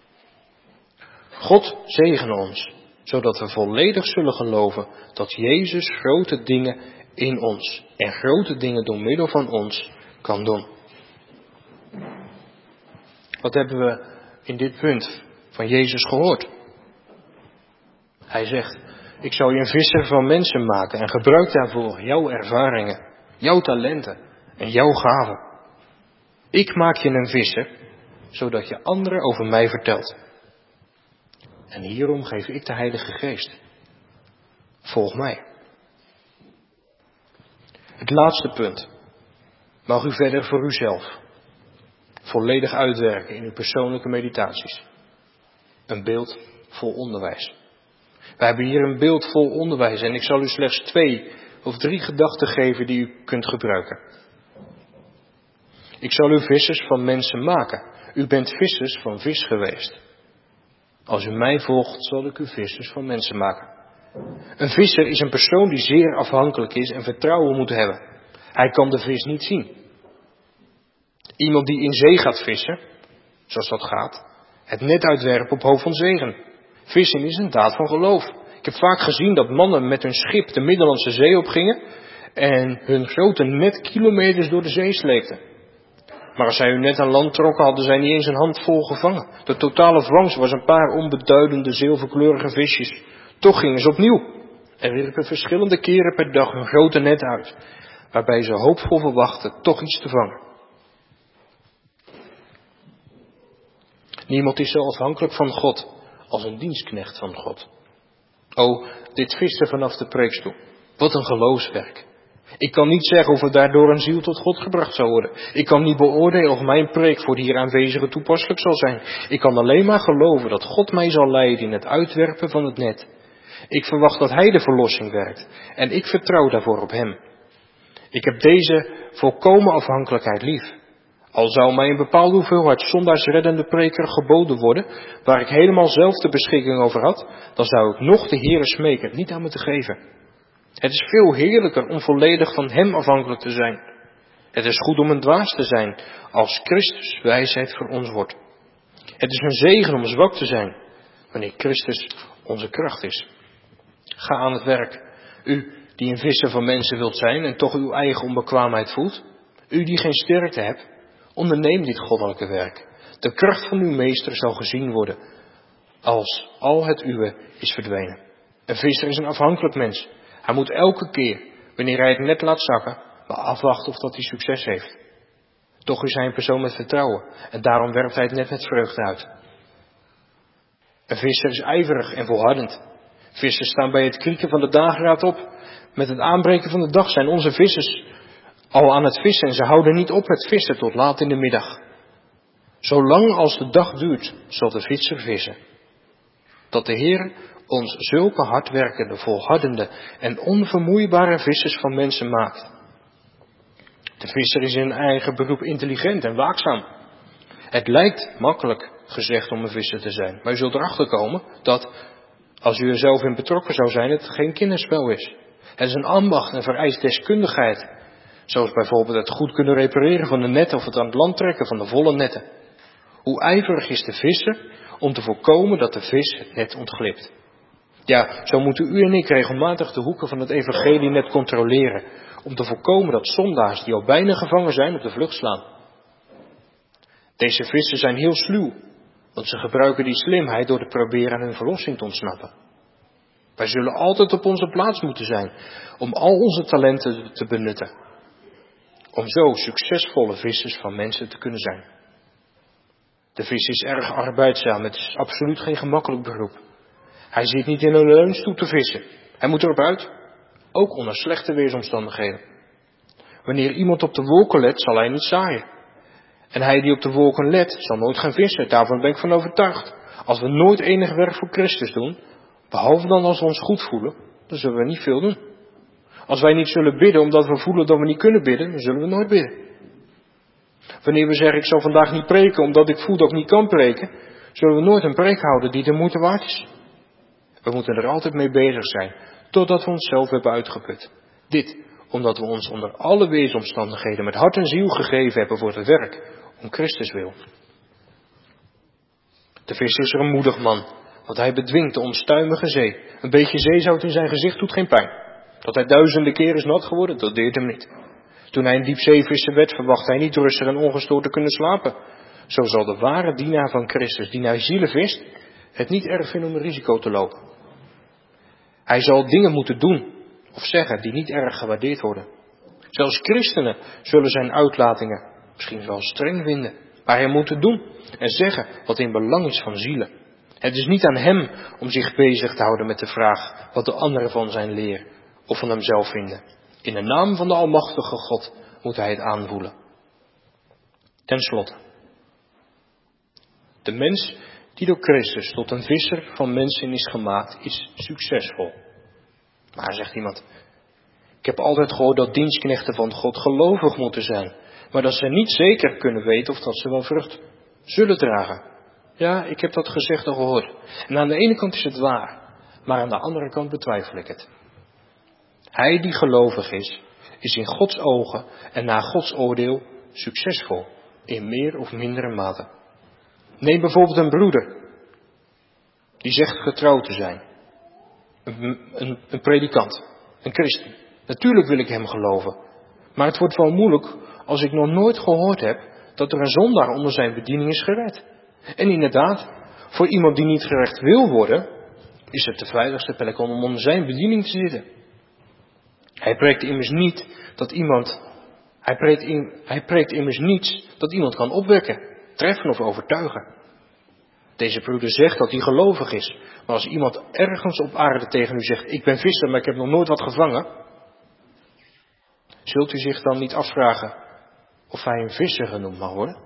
God zegene ons, zodat we volledig zullen geloven dat Jezus grote dingen in ons en grote dingen door middel van ons kan doen. Wat hebben we in dit punt van Jezus gehoord? Hij zegt, ik zal je een visser van mensen maken en gebruik daarvoor jouw ervaringen, jouw talenten en jouw gaven. Ik maak je een visser zodat je anderen over mij vertelt. En hierom geef ik de Heilige Geest. Volg mij. Het laatste punt. Mag u verder voor uzelf volledig uitwerken in uw persoonlijke meditaties. Een beeld vol onderwijs. Wij hebben hier een beeld vol onderwijs en ik zal u slechts twee of drie gedachten geven die u kunt gebruiken. Ik zal u vissers van mensen maken. U bent vissers van vis geweest. Als u mij volgt, zal ik u vissers van mensen maken. Een visser is een persoon die zeer afhankelijk is en vertrouwen moet hebben. Hij kan de vis niet zien. Iemand die in zee gaat vissen, zoals dat gaat, het net uitwerpen op hoofd van zegen. Vissen is een daad van geloof. Ik heb vaak gezien dat mannen met hun schip de Middellandse Zee opgingen en hun grote net kilometers door de zee sleepten. Maar als zij hun net aan land trokken, hadden zij niet eens een handvol gevangen. De totale vangst was een paar onbeduidende zilverkleurige visjes. Toch gingen ze opnieuw en wierpen verschillende keren per dag hun grote net uit, waarbij ze hoopvol verwachten toch iets te vangen. Niemand is zo afhankelijk van God als een dienstknecht van God. O, dit vissen vanaf de preekstoel. Wat een geloofswerk. Ik kan niet zeggen of er daardoor een ziel tot God gebracht zou worden. Ik kan niet beoordelen of mijn preek voor de hier aanwezigen toepasselijk zal zijn. Ik kan alleen maar geloven dat God mij zal leiden in het uitwerpen van het net. Ik verwacht dat Hij de verlossing werkt en ik vertrouw daarvoor op Hem. Ik heb deze volkomen afhankelijkheid lief. Al zou mij een bepaalde hoeveelheid zondags reddende preker geboden worden, waar ik helemaal zelf de beschikking over had, dan zou ik nog de Heere smeken het niet aan me te geven. Het is veel heerlijker om volledig van Hem afhankelijk te zijn. Het is goed om een dwaas te zijn, als Christus wijsheid voor ons wordt. Het is een zegen om zwak te zijn, wanneer Christus onze kracht is. Ga aan het werk. U die een visser van mensen wilt zijn en toch uw eigen onbekwaamheid voelt. U die geen sterkte hebt, onderneem dit goddelijke werk. De kracht van uw meester zal gezien worden, als al het uwe is verdwenen. Een visser is een afhankelijk mens. Hij moet elke keer, wanneer hij het net laat zakken, maar afwachten of dat hij succes heeft. Toch is hij een persoon met vertrouwen en daarom werpt hij het net met vreugde uit. Een visser is ijverig en volhardend. Vissers staan bij het krieken van de dageraad op. Met het aanbreken van de dag zijn onze vissers al aan het vissen en ze houden niet op met vissen tot laat in de middag. Zolang als de dag duurt, zal de visser vissen. Dat de Heer ons zulke hardwerkende, volhardende en onvermoeibare vissers van mensen maakt. De visser is in eigen beroep intelligent en waakzaam. Het lijkt makkelijk gezegd om een visser te zijn, maar u zult erachter komen dat, als u er zelf in betrokken zou zijn, het geen kinderspel is. Het is een ambacht en vereist deskundigheid, zoals bijvoorbeeld het goed kunnen repareren van de netten of het aan het land trekken van de volle netten. Hoe ijverig is de visser om te voorkomen dat de vis het net ontglipt. Ja, zo moeten u en ik regelmatig de hoeken van het evangelie net controleren, om te voorkomen dat zondaars die al bijna gevangen zijn op de vlucht slaan. Deze vissen zijn heel sluw, want ze gebruiken die slimheid door te proberen aan hun verlossing te ontsnappen. Wij zullen altijd op onze plaats moeten zijn om al onze talenten te benutten, om zo succesvolle vissers van mensen te kunnen zijn. De vis is erg arbeidzaam, het is absoluut geen gemakkelijk beroep. Hij zit niet in een leunstoel te vissen. Hij moet erop uit, ook onder slechte weersomstandigheden. Wanneer iemand op de wolken let, zal hij niet zaaien. En hij die op de wolken let, zal nooit gaan vissen. Daarvan ben ik van overtuigd. Als we nooit enig werk voor Christus doen, behalve dan als we ons goed voelen, dan zullen we niet veel doen. Als wij niet zullen bidden omdat we voelen dat we niet kunnen bidden, dan zullen we nooit bidden. Wanneer we zeggen, ik zal vandaag niet preken omdat ik voel dat ik niet kan preken, zullen we nooit een preek houden die de moeite waard is. We moeten er altijd mee bezig zijn, totdat we onszelf hebben uitgeput. Dit, omdat we ons onder alle weersomstandigheden met hart en ziel gegeven hebben voor het werk, om Christus wil. De vis is er een moedig man, want hij bedwingt de onstuimige zee. Een beetje zeezout in zijn gezicht doet geen pijn. Dat hij duizenden keren is nat geworden, dat deert hem niet. Toen hij een diepzeevisser werd, verwacht hij niet rustig en ongestoord te kunnen slapen. Zo zal de ware dienaar van Christus, die naar zielen vist, het niet erg vinden om een risico te lopen. Hij zal dingen moeten doen of zeggen die niet erg gewaardeerd worden. Zelfs christenen zullen zijn uitlatingen misschien wel streng vinden. Maar hij moet het doen en zeggen wat in belang is van zielen. Het is niet aan hem om zich bezig te houden met de vraag wat de anderen van zijn leer of van hemzelf vinden. In de naam van de Almachtige God moet hij het aanvoelen. Ten slotte. De mens die door Christus tot een visser van mensen is gemaakt, is succesvol. Maar, zegt iemand, ik heb altijd gehoord dat dienstknechten van God gelovig moeten zijn, maar dat ze niet zeker kunnen weten of dat ze wel vrucht zullen dragen. Ja, ik heb dat gezegd en gehoord. En aan de ene kant is het waar, maar aan de andere kant betwijfel ik het. Hij die gelovig is, is in Gods ogen en naar Gods oordeel succesvol, in meer of mindere mate. Neem bijvoorbeeld een broeder, die zegt getrouwd te zijn. Een, een, een predikant, een christen. Natuurlijk wil ik hem geloven. Maar het wordt wel moeilijk als ik nog nooit gehoord heb dat er een zondaar onder zijn bediening is gered. En inderdaad, voor iemand die niet gerecht wil worden, is het de veiligste plek om onder zijn bediening te zitten. Hij preekt immers niet dat iemand, hij preekt, in, hij preekt immers niets dat iemand kan opwekken, treffen of overtuigen. Deze broeder zegt dat hij gelovig is. Maar als iemand ergens op aarde tegen u zegt, ik ben visser, maar ik heb nog nooit wat gevangen, zult u zich dan niet afvragen of hij een visser genoemd mag worden?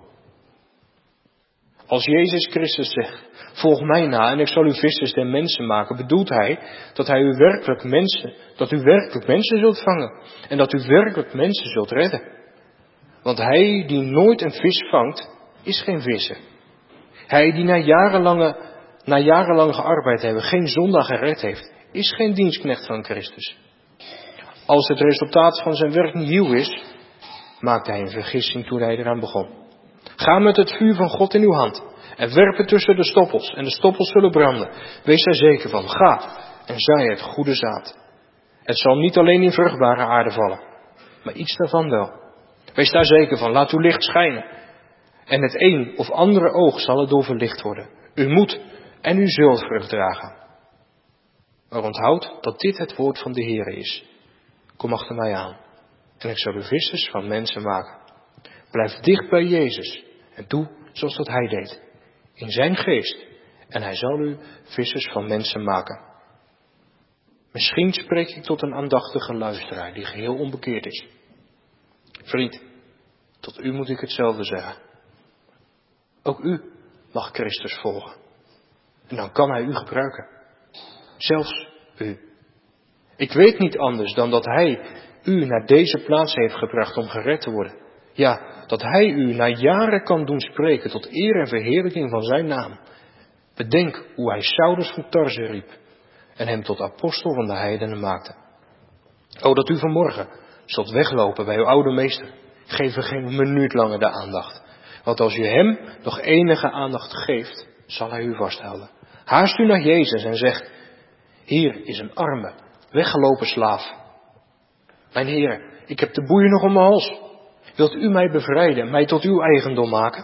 Als Jezus Christus zegt, volg mij na en ik zal u vissers der mensen maken, bedoelt hij dat hij u werkelijk mensen, dat u werkelijk mensen zult vangen en dat u werkelijk mensen zult redden. Want hij die nooit een vis vangt, is geen visser. Hij die na jarenlange, na jarenlang gearbeid hebben, geen zondag gered heeft, is geen dienstknecht van Christus. Als het resultaat van zijn werk nieuw is, maakte hij een vergissing toen hij eraan begon. Ga met het vuur van God in uw hand en werp het tussen de stoppels en de stoppels zullen branden. Wees daar zeker van, ga en zaai het goede zaad. Het zal niet alleen in vruchtbare aarde vallen, maar iets daarvan wel. Wees daar zeker van, laat uw licht schijnen. En het een of andere oog zal erdoor verlicht worden. U moet en u zult vrucht dragen. Maar onthoud dat dit het woord van de Heere is. Kom achter mij aan en ik zal u vissers van mensen maken. Blijf dicht bij Jezus en doe zoals dat hij deed. In zijn geest. En hij zal u vissers van mensen maken. Misschien spreek ik tot een aandachtige luisteraar die geheel onbekeerd is. Vriend, tot u moet ik hetzelfde zeggen. Ook u mag Christus volgen. En dan kan hij u gebruiken. Zelfs u. Ik weet niet anders dan dat hij u naar deze plaats heeft gebracht om gered te worden. Ja, dat hij u na jaren kan doen spreken tot eer en verheerlijking van zijn naam. Bedenk hoe hij Saulus van Tarse riep en hem tot apostel van de heidenen maakte. O, dat u vanmorgen zult weglopen bij uw oude meester. Geef hem geen minuut langer de aandacht. Want als u hem nog enige aandacht geeft, zal hij u vasthouden. Haast u naar Jezus en zegt, hier is een arme, weggelopen slaaf. Mijn Heer, ik heb de boeien nog om mijn hals. Wilt u mij bevrijden en mij tot uw eigendom maken?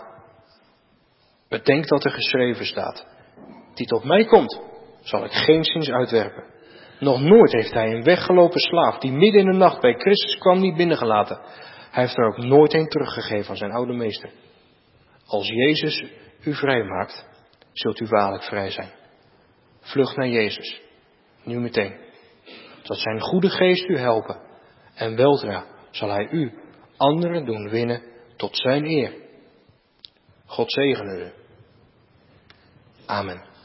Bedenk dat er geschreven staat. Die tot mij komt, zal ik geenszins uitwerpen. Nog nooit heeft hij een weggelopen slaaf die midden in de nacht bij Christus kwam niet binnengelaten. Hij heeft er ook nooit een teruggegeven aan zijn oude meester. Als Jezus u vrij maakt, zult u waarlijk vrij zijn. Vlucht naar Jezus, nu meteen. Dat zijn goede geest u helpen. En weldra zal hij u anderen doen winnen tot zijn eer. God zegene u. Amen.